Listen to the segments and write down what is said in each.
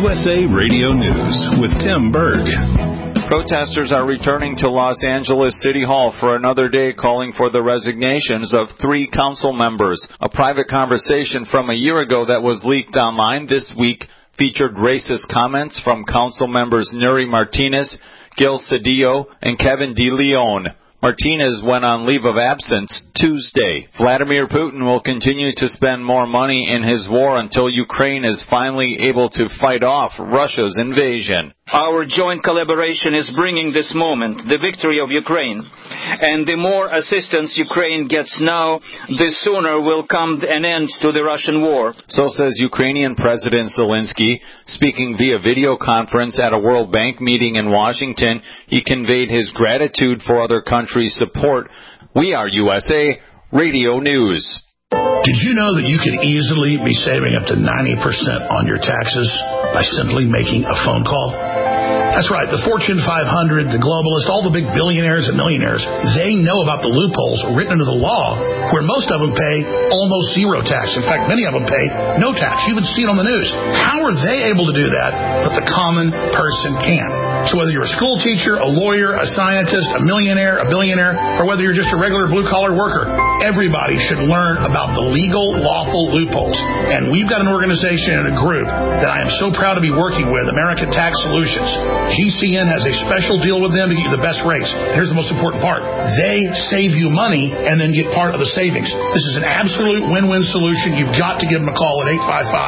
USA Radio News with Tim Berg. Protesters are returning to Los Angeles City Hall for another day, calling for the resignations of 3 council members. A private conversation from a year ago that was leaked online this week featured racist comments from council members Nury Martinez, Gil Cedillo, and Kevin DeLeon. Martinez went on leave of absence Tuesday. Vladimir Putin will continue to spend more money in his war until Ukraine is finally able to fight off Russia's invasion. Our joint collaboration is bringing this moment, the victory of Ukraine. And the more assistance Ukraine gets now, the sooner will come an end to the Russian war. So says Ukrainian President Zelensky. Speaking via video conference at a World Bank meeting in Washington, he conveyed his gratitude for other countries' support. We are USA Radio News. Did you know that you could easily be saving up to 90% on your taxes by simply making a phone call? That's right. The Fortune 500, the globalists, all the big billionaires and millionaires, they know about the loopholes written into the law where most of them pay almost zero tax. In fact, many of them pay no tax. You even see it on the news. How are they able to do that, but the common person can't? So whether you're a school teacher, a lawyer, a scientist, a millionaire, a billionaire, or whether you're just a regular blue-collar worker, everybody should learn about the legal, lawful loopholes. And we've got an organization and a group that I am so proud to be working with, American Tax Solutions. GCN has a special deal with them to get you the best rates. Here's the most important part. They save you money and then get part of the savings. This is an absolute win-win solution. You've got to give them a call at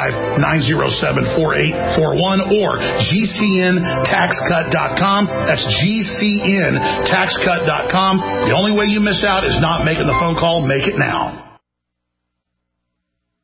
855-907-4841 or GCNTaxCut.com. That's GCNTaxCut.com. The only way you miss out is not making the phone call. Make it now.